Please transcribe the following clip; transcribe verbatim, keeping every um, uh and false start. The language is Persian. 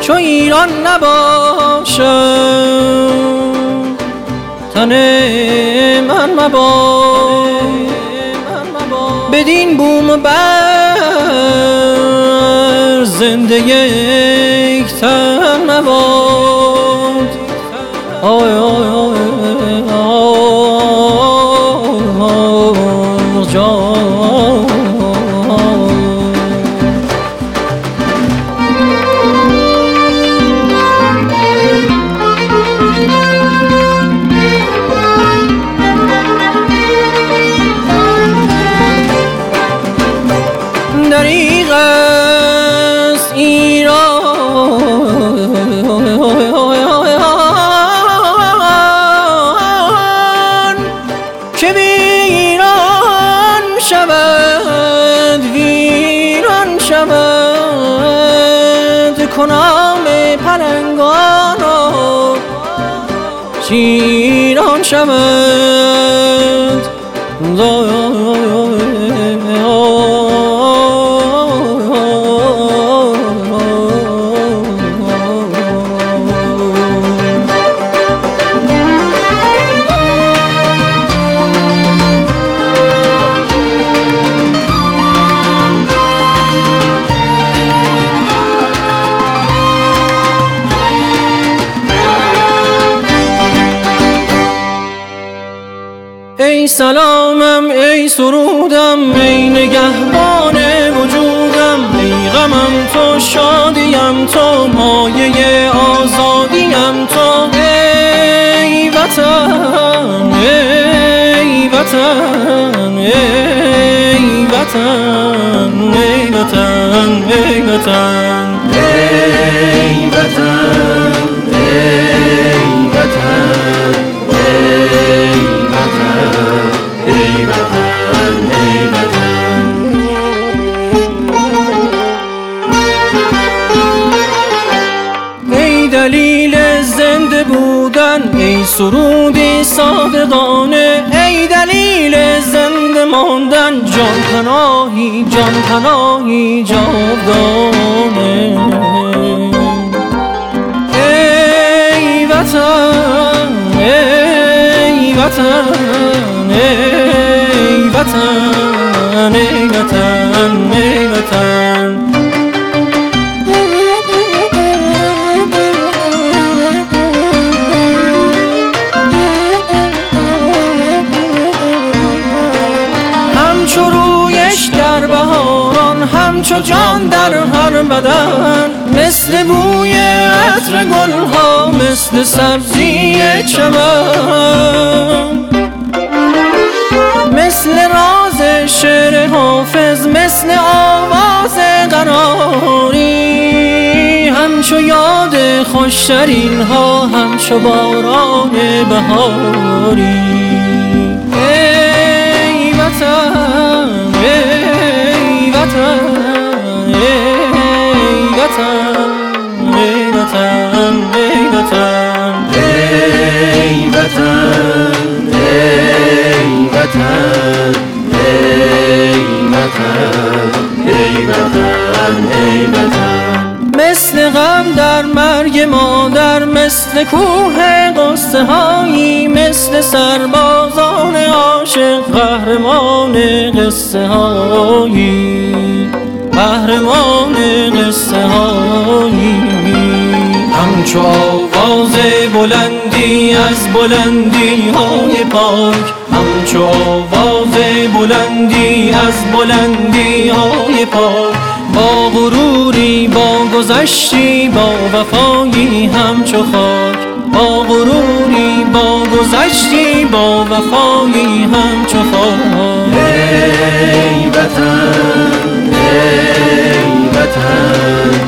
چو ایران نباشد تن من مباد بدین بوم و بر زنده یک تن مباد. آی آی آی آی جان دریغ است ایران که ویران شود ویران شود کنام پلنگان و شیران شود. ای سلامم ای سرودم ای نگهبان وجودم، ای غمم تو شادیم تو مایه آزادیم تو. ای وطن ای وطن ای وطن ای وطن ای وطن ای وطن ای وطن ای وطن ای وطن. ای دلیل زنده بودن ای سرودی صادقانه، ای دلیل زنده ماندن جان پناهی جان پناهی جاودانه. ای وطن ای وطن ای وطن ای وطن ای وطن. همچو رویش در بهاران همچو جان در هر بدن، مثل بوی عطر گلها مثل سبزی چمن، مثل راز شعر حافظ مثل آواز قراری، همچو یاد خوشترین ها همچو باران بهاری. ای وطن ای وطن ای وطن ای وطن ای وطن ای وطن ای وطن ای وطن ای وطن ای وطن. مثل غم در مرگ مادر مثل کوه غصه هایی، مثل سربازان عاشق قهرمان قصه هایی قهرمان قصه هایی. همچو آواز بلندی از بلندی های پاک، همچو آواز بلندی از بلندی های پاک، با غروری با گذشتی با وفایی همچو خاک، با غروری با گذشتی با وفایی همچو خاک. ای وطن ای وطن